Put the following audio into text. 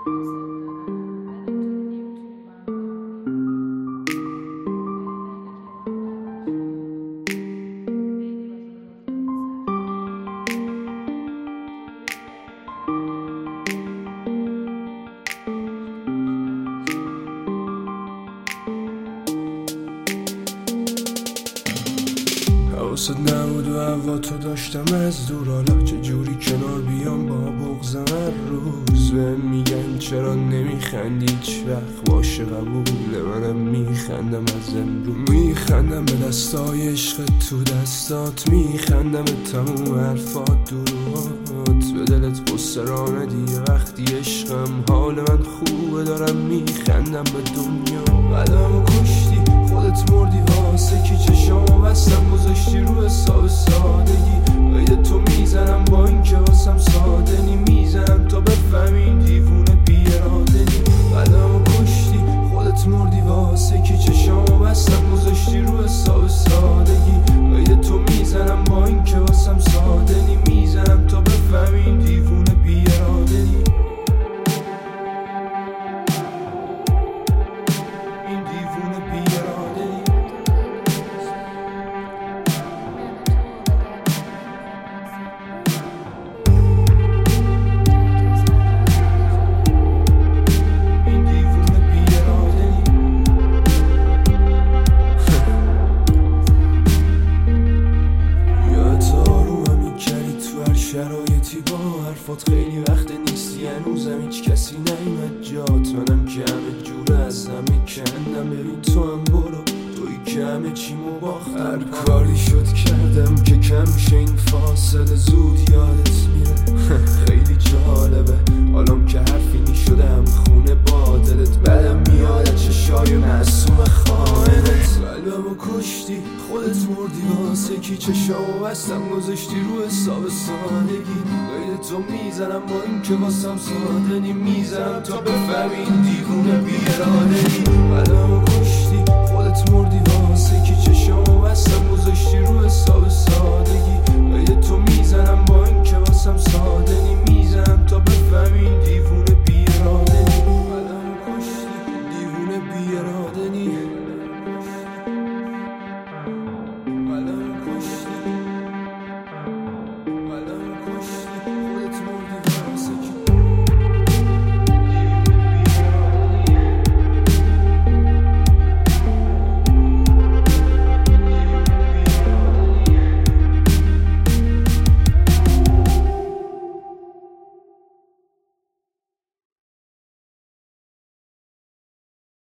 حواست نبود و هوا تو داشتم از دور، حالا چجوری کنار بیام با بغضم هر روز. بهم میگن چرا نمیخندی هیچ وقت، باشه قبوله منم میخندم از امروز. میخندم به دستای عشق تو دستات، میخندم به تموم حرفات دروهات. به دلت قصه را ندی وقتی عشقم، حال من خوبه دارم میخندم به دنیا. قدمو کشتی خودت مردی واسه کی، چشامو بستم گذاشتی رو حساب سادگی. قید تو میزنم با اینکه واسم ساده نی، میزنم تا بفهمی این دیوونه بی اراده نی. قدمو کشتی خودت مردی واسه کی، چشامو بستم گذاشتی رو حساب سادگی. قید تو میزنم با اینکه واسم ساده نی، میزنم تا بفهمی این دیوونه بی اراده نی. این دیوونه بی اراده نی. شرایطی با حرفات خیلی وقت نیستی، هنوزم هیچ کسی نیومد جات. منم که همه جوره از همه کندم، ببین تو هم برو، توی که همه چیمو باختم. هر کاری شد کردم که کم شه این فاصله، زود یادت میره. خیلی جالبه حالم که حرفی نیشدم خونه با دلت، بدم میاد چشای معصوم خائنت. قلبمو کشتی خودت مردی واسه کی، چشامو بستم گذاشتی رو حساب سادگی. قید تو میزنم با اینکه واسم ساده نی، میزنم تا بفهمی این دیوونه بی اراده نی. قلبمو کشتی خودت مردی واسه کی، چشامو بستم گذاشتی رو حساب سادگی. قید تو میزنم با اینکه واسم